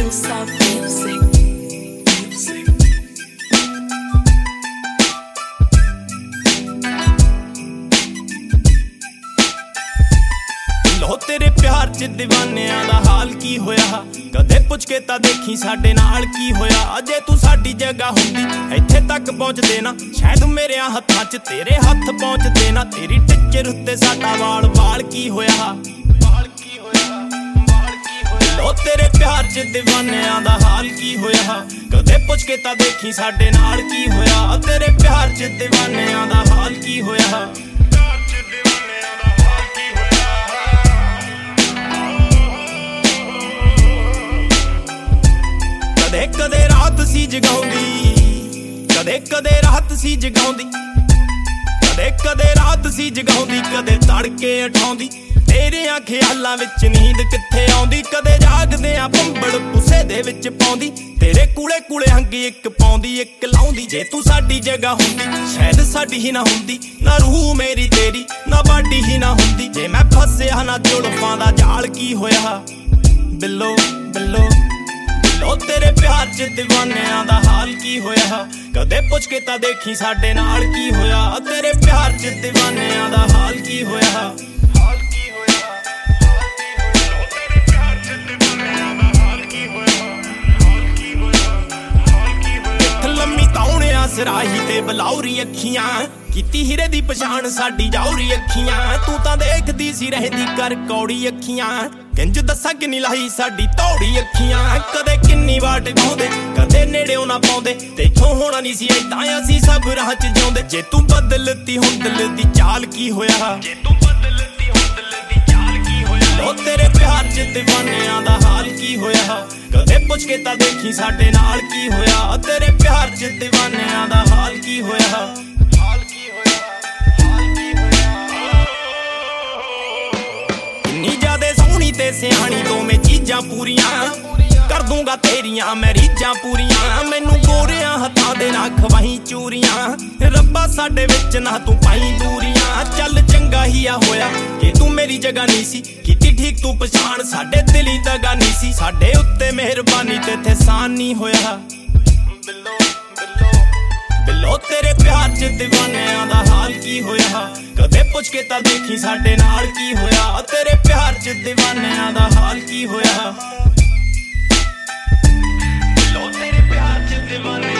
Soft music. लो तेरे प्यार च दीवानियां दा हाल की होया कदे पुछ के तां देखी साडे नाल की होया अजे तू साडी जगह हुंदी इत्थे तक पहुंचदे ना शायद मेरे हत्थां च तेरे हत्थ पहुंचदे ना तेरी टिच्चर उत्ते साडा वाल वाल की होया लो तेरे प्यार च दीवानियां दा हाल की होया कदे पुछ के तां देखी साडे नाल की होया तेरे प्यार च दीवानियां दा हाल की होया कदे कदे रात सी जगाउंदी कदे रात सी जगाउंदी कदे रात सी जगाउंदी कदे तड़के उठाउंदी तेरे ख्यालां विच नींद कित्थे आउंदी कदे जागदे आ पंबड़ पुसे दे विच पाउंदी तेरे कूले कूले हंगी इक पाउंदी इक लाउंदी जे तू साडी जगह हुंदी शायद साडी ही ना हुंदी ना रूह मेरी तेरी ना बाडी ही ना हुंदी जे मैं फसिया ना जुल्फां दा जाल की होया बिल्लो बिल्लो लो तेरे प्यार च दीवानियां दा हाल की होया कदे पुछ के तां देखी साडे नाल की होया तेरे प्यार च दीवानियां दा हाल की होया सराही ते बलौरी अखियां कीती हीरे दी पछाण साडी जाउरी अखियां तू तां देखदी सी रहदी कर कौड़ी अखियां किंज दस्सां किन्नी लाही साडी तौड़ी अखियां कदे किन्नी वाट गाउंदे कदे नेड़े ना पाउंदे तेथों होना नहीं सी ऐदां असीं सब राह च जाउंदे जे तू बदलती हुण दिल दी चाल की होया लो तेरे प्यार च दीवानियां दा हाल की होया कदे पुछ के तां देखी साडे नाल की होया तेरे प्यार च दीवानियां दा हाल की होया इन्नी ज्यादा सोहनी ते सियाणी तो मैं चीजां पूरियां कर दूंगा तेरियां मैं रीझां पूरियां मैनू गोरियां हत्थां दे ना खवाही चूरियां रब्बा साडे विच ना तू पाई दूरियां चल चंगा ही आ होया कि तू मेरी जगह नहीं सी कीती ठीक तू पछाण साडे दिली दगा नहीं सी साडे उत्ते मेहरबानी ते थे सान नहीं होया बिल्लो तेरे प्यार च दीवानियां दा हाल की होया कदे पुछ के तां देखी साडे नाल की होया तेरे प्यार च दीवानियां दा हाल की होया तेरे प्यार च दीवाने